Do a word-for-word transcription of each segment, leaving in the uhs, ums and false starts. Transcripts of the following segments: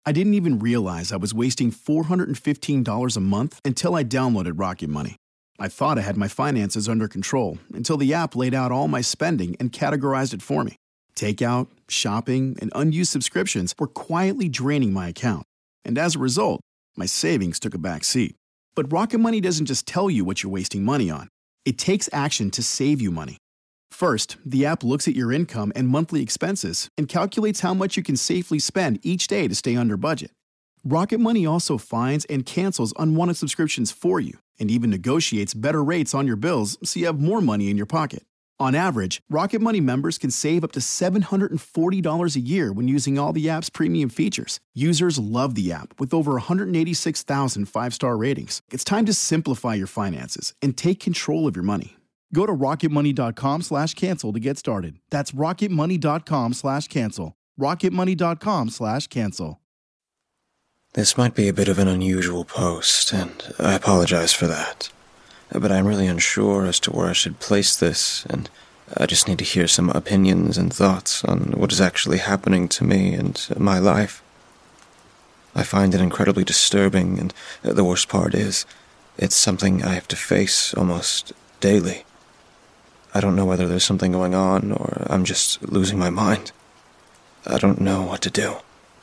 I didn't even realize I was wasting four hundred fifteen dollars a month until I downloaded Rocket Money. I thought I had my finances under control until the app laid out all my spending and categorized it for me. Takeout, shopping, and unused subscriptions were quietly draining my account. And as a result, my savings took a back seat. But Rocket Money doesn't just tell you what you're wasting money on. It takes action to save you money. First, the app looks at your income and monthly expenses and calculates how much you can safely spend each day to stay under budget. Rocket Money also finds and cancels unwanted subscriptions for you and even negotiates better rates on your bills so you have more money in your pocket. On average, Rocket Money members can save up to seven hundred forty dollars a year when using all the app's premium features. Users love the app with over one hundred eighty-six thousand five-star ratings. It's time to simplify your finances and take control of your money. Go to rocketmoney.com slash cancel to get started. That's rocketmoney.com slash cancel. rocketmoney.com slash cancel. This might be a bit of an unusual post, and I apologize for that. But I'm really unsure as to where I should place this, and I just need to hear some opinions and thoughts on what is actually happening to me and my life. I find it incredibly disturbing, and the worst part is, it's something I have to face almost daily. I don't know whether there's something going on, or I'm just losing my mind. I don't know what to do.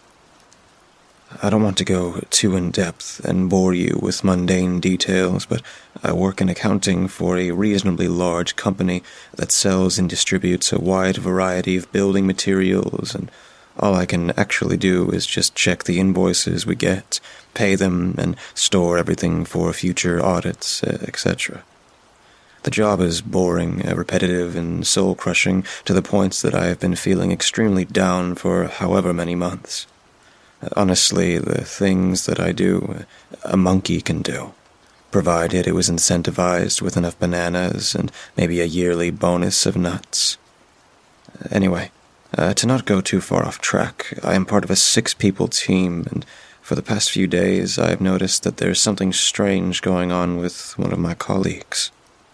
I don't want to go too in-depth and bore you with mundane details, but I work in accounting for a reasonably large company that sells and distributes a wide variety of building materials, and all I can actually do is just check the invoices we get, pay them, and store everything for future audits, et cetera. The job is boring, repetitive, and soul-crushing to the points that I have been feeling extremely down for however many months. Honestly, the things that I do, a monkey can do, provided it was incentivized with enough bananas and maybe a yearly bonus of nuts. Anyway, uh, to not go too far off track, I am part of a six-people team, and for the past few days I have noticed that there's something strange going on with one of my colleagues.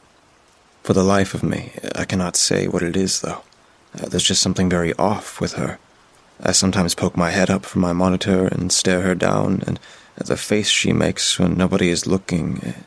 For the life of me, I cannot say what it is, though. Uh, there's just something very off with her. I sometimes poke my head up from my monitor and stare her down, and the face she makes when nobody is looking, it,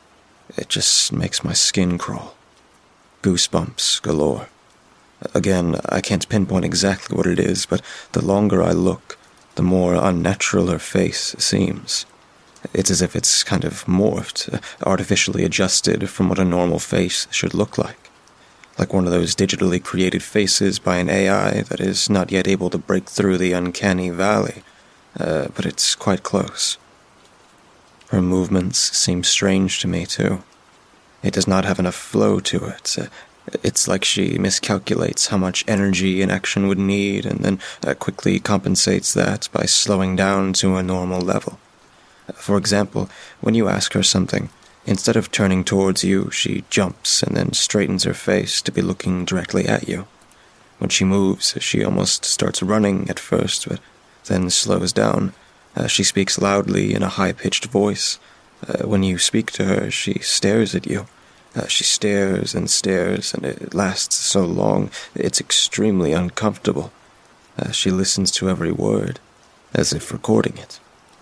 it just makes my skin crawl. Goosebumps galore. Again, I can't pinpoint exactly what it is, but the longer I look, the more unnatural her face seems. It's as if it's kind of morphed, artificially adjusted from what a normal face should look like. Like one of those digitally created faces by an A I that is not yet able to break through the uncanny valley, uh, but it's quite close. Her movements seem strange to me, too. It does not have enough flow to it. Uh, it's like she miscalculates how much energy an action would need and then uh, quickly compensates that by slowing down to a normal level. For example, when you ask her something, instead of turning towards you, she jumps and then straightens her face to be looking directly at you. When she moves, she almost starts running at first, but then slows down. Uh, she speaks loudly in a high-pitched voice. Uh, when you speak to her, she stares at you. Uh, she stares and stares, and it lasts so long, it's extremely uncomfortable. Uh, she listens to every word, as if recording it.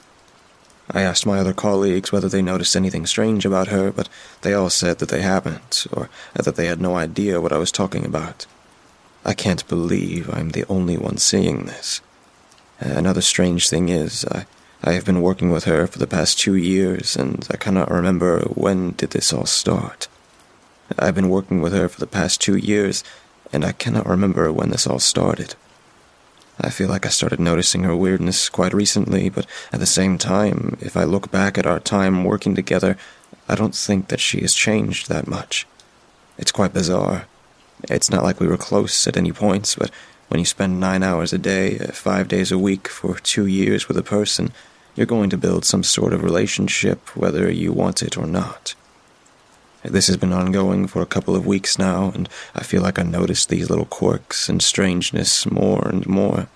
I asked my other colleagues whether they noticed anything strange about her, but they all said that they haven't, or that they had no idea what I was talking about. I can't believe I'm the only one seeing this. Another strange thing is, I, I have been working with her for the past two years, and I cannot remember when did this all start. I've been working with her for the past two years, and I cannot remember when this all started. I feel like I started noticing her weirdness quite recently, but at the same time, if I look back at our time working together, I don't think that she has changed that much. It's quite bizarre. It's not like we were close at any points, but when you spend nine hours a day, five days a week for two years with a person, you're going to build some sort of relationship, whether you want it or not. This has been ongoing for a couple of weeks now, and I feel like I noticed these little quirks and strangeness more and more.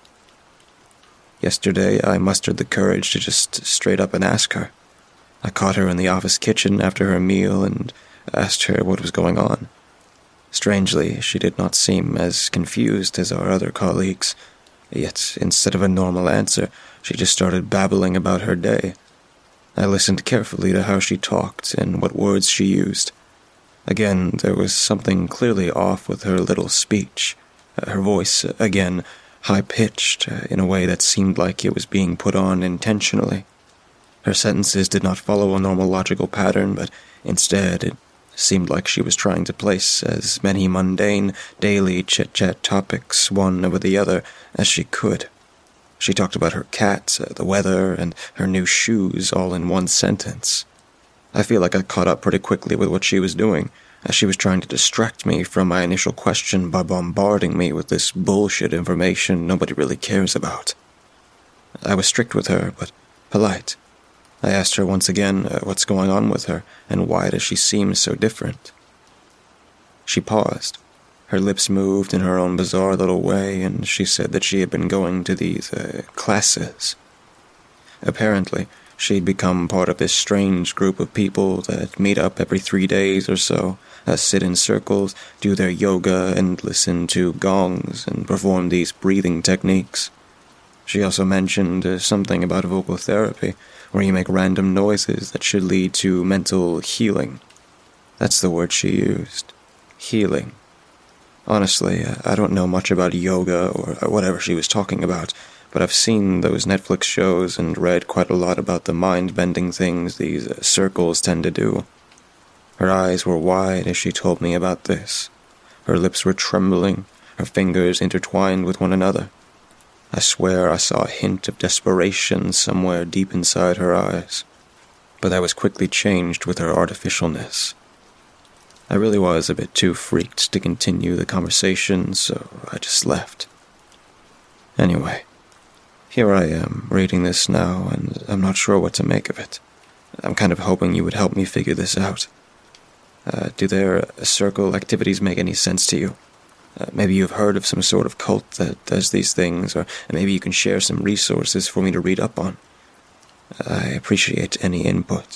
Yesterday, I mustered the courage to just straight up and ask her. I caught her in the office kitchen after her meal and asked her what was going on. Strangely, she did not seem as confused as our other colleagues. yet instead of a normal answer, she just started babbling about her day. I listened carefully to how she talked and what words she used. Again, there was something clearly off with her little speech. Her voice, again, high-pitched, in a way that seemed like it was being put on intentionally. Her sentences did not follow a normal logical pattern, but instead it seemed like she was trying to place as many mundane, daily chit-chat topics, one over the other, as she could. She talked about her cat, the weather, and her new shoes all in one sentence. I feel like I caught up pretty quickly with what she was doing, as she was trying to distract me from my initial question by bombarding me with this bullshit information nobody really cares about. I was strict with her, but polite. I asked her once again uh, what's going on with her, and why does she seem so different. She paused. Her lips moved in her own bizarre little way, and she said that she had been going to these uh, classes. Apparently, she'd become part of this strange group of people that meet up every three days or so, uh, sit in circles, do their yoga, and listen to gongs, and perform these breathing techniques. She also mentioned uh, something about vocal therapy, where you make random noises that should lead to mental healing. That's the word she used. Healing. Honestly, I don't know much about yoga or whatever she was talking about, but I've seen those Netflix shows and read quite a lot about the mind-bending things these uh, circles tend to do. Her eyes were wide as she told me about this. Her lips were trembling, her fingers intertwined with one another. I swear I saw a hint of desperation somewhere deep inside her eyes, but that was quickly changed with her artificialness. I really was a bit too freaked to continue the conversation, so I just left. Anyway, here I am, reading this now, and I'm not sure what to make of it. I'm kind of hoping you would help me figure this out. Uh, do their uh, circle activities make any sense to you? Uh, maybe you've heard of some sort of cult that does these things, or maybe you can share some resources for me to read up on. I appreciate any input.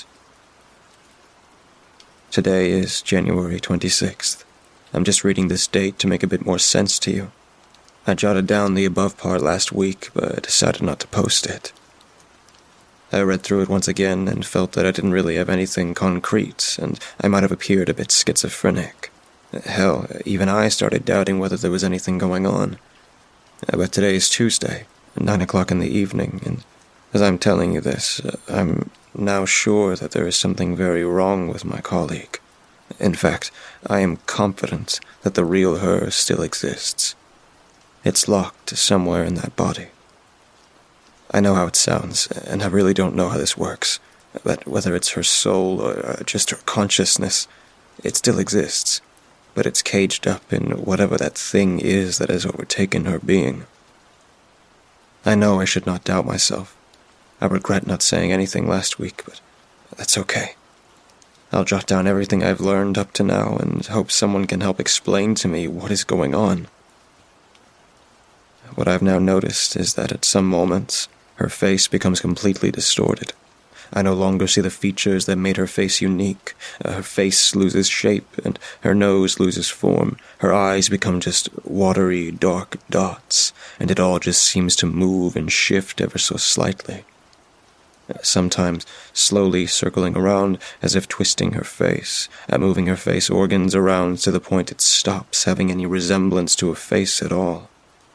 Today is January twenty-sixth. I'm just reading this date to make a bit more sense to you. I jotted down the above part last week, but decided not to post it. I read through it once again and felt that I didn't really have anything concrete, and I might have appeared a bit schizophrenic. Hell, even I started doubting whether there was anything going on. But today is Tuesday, nine o'clock in the evening, and as I'm telling you this, I'm now sure that there is something very wrong with my colleague. In fact, I am confident that the real her still exists. It's locked somewhere in that body. I know how it sounds, and I really don't know how this works, but whether it's her soul or just her consciousness, it still exists, but it's caged up in whatever that thing is that has overtaken her being. I know I should not doubt myself. I regret not saying anything last week, but that's okay. I'll jot down everything I've learned up to now and hope someone can help explain to me what is going on. What I've now noticed is that at some moments, her face becomes completely distorted. I no longer see the features that made her face unique. Uh, her face loses shape, and her nose loses form. Her eyes become just watery, dark dots, and it all just seems to move and shift ever so slightly. Sometimes slowly circling around as if twisting her face, and moving her face organs around to the point it stops having any resemblance to a face at all.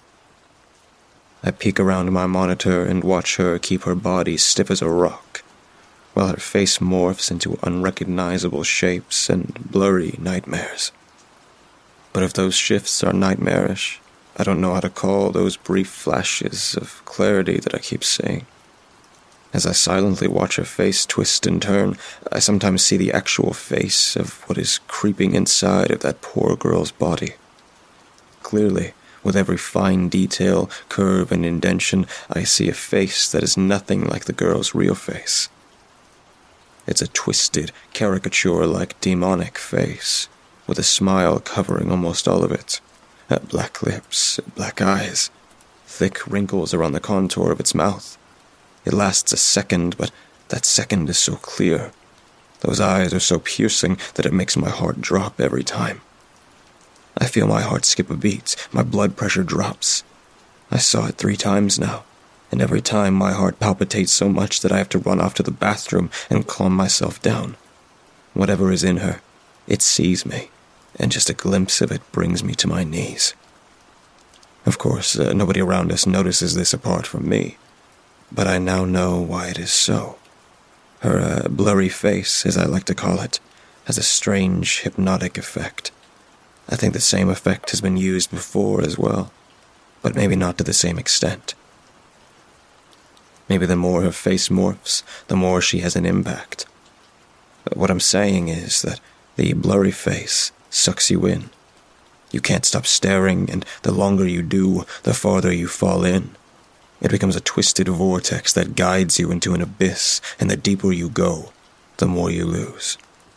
I peek around my monitor and watch her keep her body stiff as a rock, while her face morphs into unrecognizable shapes and blurry nightmares. But if those shifts are nightmarish, I don't know how to call those brief flashes of clarity that I keep seeing. As I silently watch her face twist and turn, I sometimes see the actual face of what is creeping inside of that poor girl's body. Clearly, with every fine detail, curve, and indentation, I see a face that is nothing like the girl's real face. It's a twisted, caricature-like demonic face, with a smile covering almost all of it. Uh, black lips, black eyes, thick wrinkles around the contour of its mouth. It lasts a second, but that second is so clear. Those eyes are so piercing that it makes my heart drop every time. I feel my heart skip a beat, my blood pressure drops. I saw it three times now, and every time my heart palpitates so much that I have to run off to the bathroom and calm myself down. Whatever is in her, it sees me, and just a glimpse of it brings me to my knees. Of course, uh, nobody around us notices this apart from me, but I now know why it is so. Her uh, blurry face, as I like to call it, has a strange hypnotic effect. I think the same effect has been used before as well, but maybe not to the same extent. Maybe the more her face morphs, the more she has an impact. But what I'm saying is that the blurry face sucks you in. You can't stop staring, and the longer you do, the farther you fall in. It becomes a twisted vortex that guides you into an abyss, and the deeper you go, the more you lose.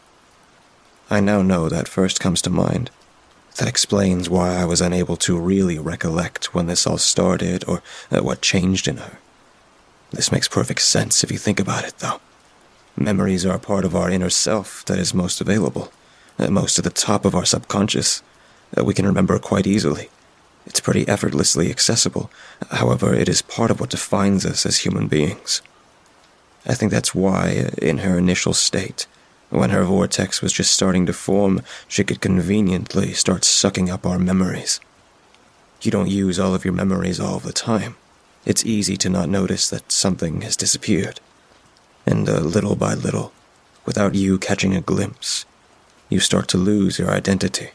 I now know that first comes to mind. That explains why I was unable to really recollect when this all started, or uh, what changed in her. This makes perfect sense if you think about it, though. Memories are a part of our inner self that is most available, uh, most at the top of our subconscious. Uh, we can remember quite easily. It's pretty effortlessly accessible. However, it is part of what defines us as human beings. I think that's why, in her initial state, when her vortex was just starting to form, she could conveniently start sucking up our memories. You don't use all of your memories all the time. It's easy to not notice that something has disappeared. And uh, little by little, without you catching a glimpse, you start to lose your identity.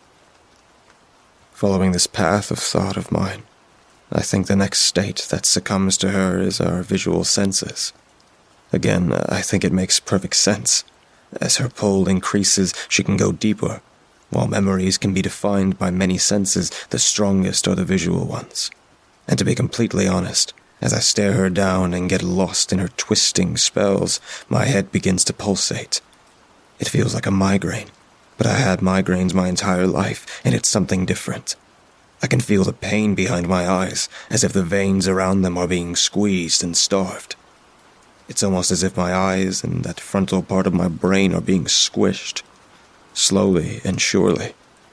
Following this path of thought of mine, I think the next state that succumbs to her is our visual senses. Again, I think it makes perfect sense. As her pull increases, she can go deeper. While memories can be defined by many senses, the strongest are the visual ones. And to be completely honest, as I stare her down and get lost in her twisting spells, my head begins to pulsate. It feels like a migraine. But I had migraines my entire life, and it's something different. I can feel the pain behind my eyes, as if the veins around them are being squeezed and starved. It's almost as if my eyes and that frontal part of my brain are being squished, slowly and surely.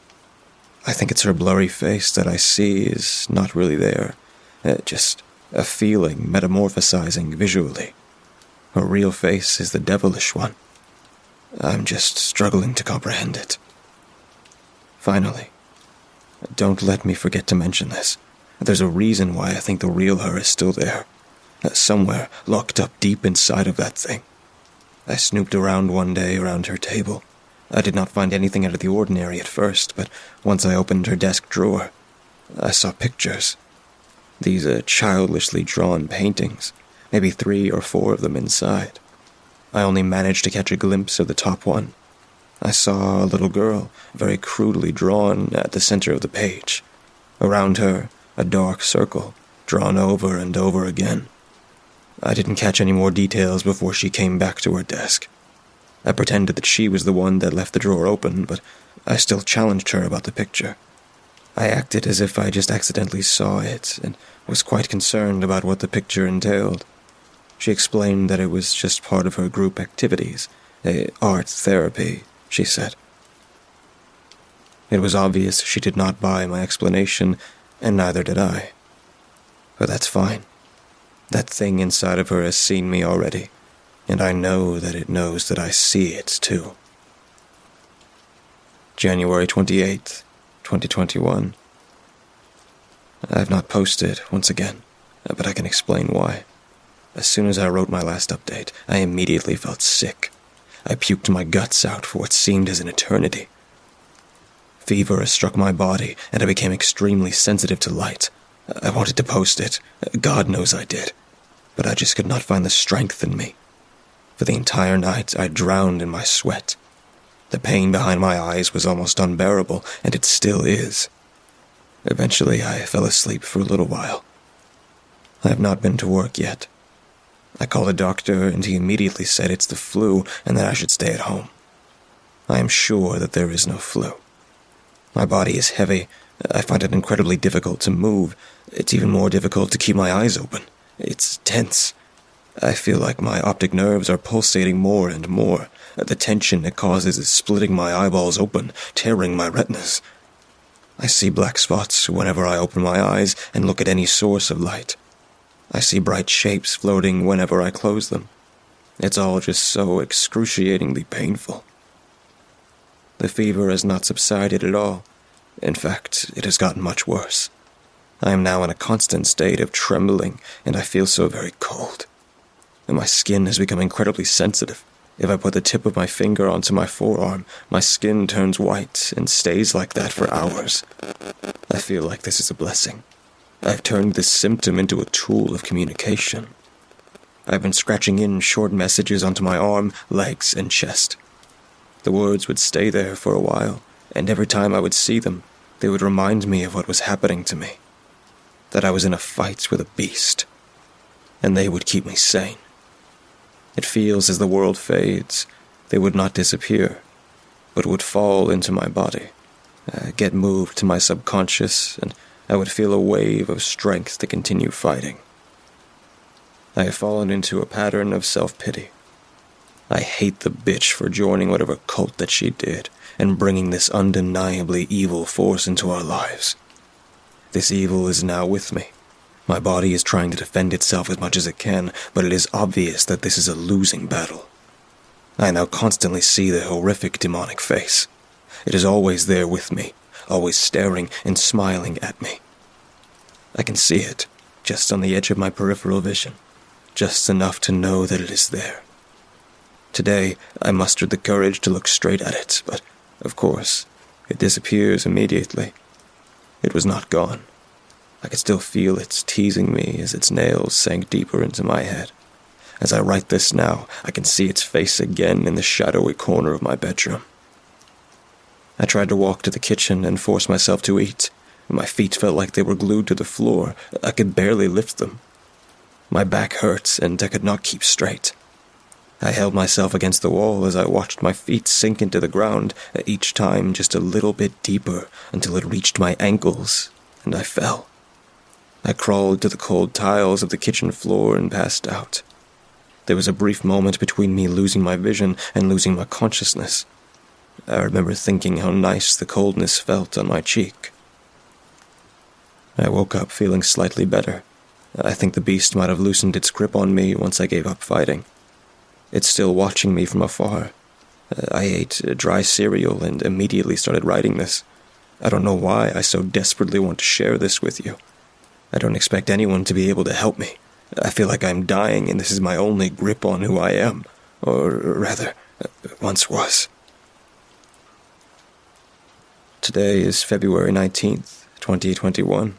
I think it's her blurry face that I see is not really there, uh, just a feeling metamorphosizing visually. Her real face is the devilish one. I'm just struggling to comprehend it. Finally, don't let me forget to mention this. There's a reason why I think the real her is still there. Somewhere locked up deep inside of that thing. I snooped around one day around her table. I did not find anything out of the ordinary at first, but once I opened her desk drawer, I saw pictures. These uh, childishly drawn paintings, maybe three or four of them inside. I only managed to catch a glimpse of the top one. I saw a little girl, very crudely drawn at the center of the page. Around her, a dark circle, drawn over and over again. I didn't catch any more details before she came back to her desk. I pretended that she was the one that left the drawer open, but I still challenged her about the picture. I acted as if I just accidentally saw it, and was quite concerned about what the picture entailed. She explained that it was just part of her group activities, a art therapy, she said. It was obvious she did not buy my explanation, and neither did I. But that's fine. That thing inside of her has seen me already, and I know that it knows that I see it too. January twenty-eighth, twenty twenty-one. I have not posted, once again, but I can explain why. As soon as I wrote my last update, I immediately felt sick. I puked my guts out for what seemed as an eternity. Fever struck my body, and I became extremely sensitive to light. I wanted to post it. God knows I did. But I just could not find the strength in me. For the entire night, I drowned in my sweat. The pain behind my eyes was almost unbearable, and it still is. Eventually, I fell asleep for a little while. I have not been to work yet. I called a doctor, and he immediately said it's the flu and that I should stay at home. I am sure that there is no flu. My body is heavy. I find it incredibly difficult to move. It's even more difficult to keep my eyes open. It's tense. I feel like my optic nerves are pulsating more and more. The tension it causes is splitting my eyeballs open, tearing my retinas. I see black spots whenever I open my eyes and look at any source of light. I see bright shapes floating whenever I close them. It's all just so excruciatingly painful. The fever has not subsided at all. In fact, it has gotten much worse. I am now in a constant state of trembling, and I feel so very cold. And my skin has become incredibly sensitive. If I put the tip of my finger onto my forearm, my skin turns white and stays like that for hours. I feel like this is a blessing. I've turned this symptom into a tool of communication. I've been scratching in short messages onto my arm, legs, and chest. The words would stay there for a while, and every time I would see them, they would remind me of what was happening to me. That I was in a fight with a beast. And they would keep me sane. It feels as the world fades, they would not disappear, but would fall into my body, uh, get moved to my subconscious, and I would feel a wave of strength to continue fighting. I have fallen into a pattern of self-pity. I hate the bitch for joining whatever cult that she did, and bringing this undeniably evil force into our lives. This evil is now with me. My body is trying to defend itself as much as it can, but it is obvious that this is a losing battle. I now constantly see the horrific demonic face. It is always there with me, always staring and smiling at me. I can see it, just on the edge of my peripheral vision, just enough to know that it is there. Today, I mustered the courage to look straight at it, but, of course, it disappears immediately. It was not gone. I could still feel it teasing me as its nails sank deeper into my head. As I write this now, I can see its face again in the shadowy corner of my bedroom. I tried to walk to the kitchen and force myself to eat. My feet felt like they were glued to the floor. I could barely lift them. My back hurt, and I could not keep straight. I held myself against the wall as I watched my feet sink into the ground, each time just a little bit deeper until it reached my ankles, and I fell. I crawled to the cold tiles of the kitchen floor and passed out. There was a brief moment between me losing my vision and losing my consciousness. I remember thinking how nice the coldness felt on my cheek. I woke up feeling slightly better. I think the beast might have loosened its grip on me once I gave up fighting. It's still watching me from afar. I ate dry cereal and immediately started writing this. I don't know why I so desperately want to share this with you. I don't expect anyone to be able to help me. I feel like I'm dying and this is my only grip on who I am. Or rather, once was. Today is February nineteenth, twenty twenty-one.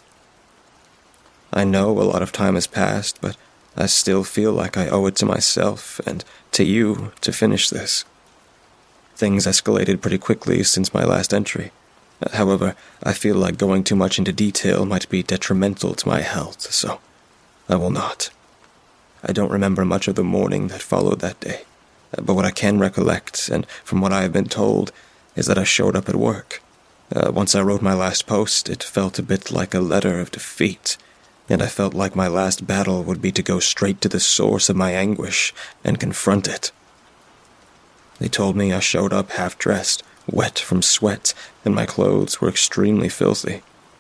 I know a lot of time has passed, but I still feel like I owe it to myself and to you to finish this. Things escalated pretty quickly since my last entry. However, I feel like going too much into detail might be detrimental to my health, so I will not. I don't remember much of the morning that followed that day, but what I can recollect, and from what I have been told, is that I showed up at work. Uh, once I wrote my last post, it felt a bit like a letter of defeat, and I felt like my last battle would be to go straight to the source of my anguish and confront it. They told me I showed up half-dressed, wet from sweat, and my clothes were extremely filthy.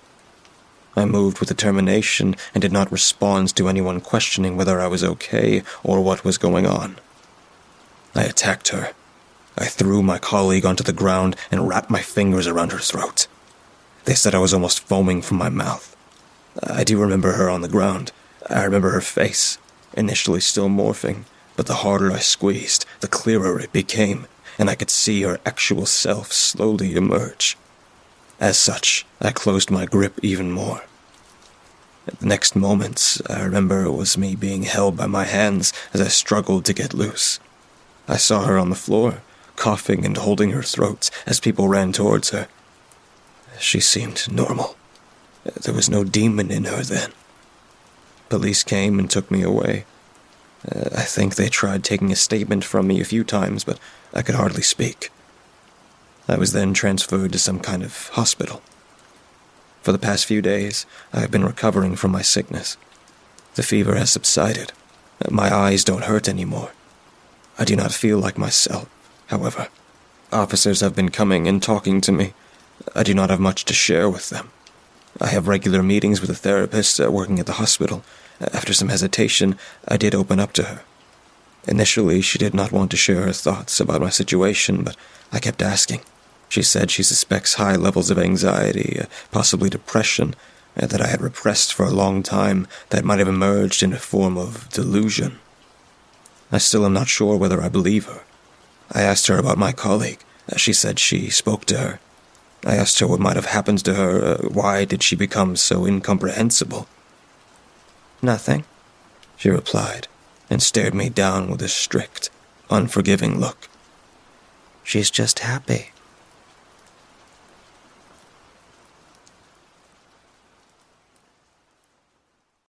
I moved with determination and did not respond to anyone questioning whether I was okay or what was going on. I attacked her. I threw my colleague onto the ground and wrapped my fingers around her throat. They said I was almost foaming from my mouth. I do remember her on the ground. I remember her face, initially still morphing, but the harder I squeezed, the clearer it became, and I could see her actual self slowly emerge. As such, I closed my grip even more. At the next moments, I remember it was me being held by my hands as I struggled to get loose. I saw her on the floor, coughing and holding her throat as people ran towards her. She seemed normal. There was no demon in her then. Police came and took me away. Uh, I think they tried taking a statement from me a few times, but I could hardly speak. I was then transferred to some kind of hospital. For the past few days, I have been recovering from my sickness. The fever has subsided. My eyes don't hurt anymore. I do not feel like myself, however. Officers have been coming and talking to me. I do not have much to share with them. I have regular meetings with a therapist uh, working at the hospital. After some hesitation, I did open up to her. Initially, she did not want to share her thoughts about my situation, but I kept asking. She said she suspects high levels of anxiety, uh, possibly depression, uh, that I had repressed for a long time, that might have emerged in a form of delusion. I still am not sure whether I believe her. I asked her about my colleague. Uh, she said she spoke to her. I asked her what might have happened to her. Uh, why did she become so incomprehensible? "Nothing," she replied, and stared me down with a strict, unforgiving look. "She's just happy."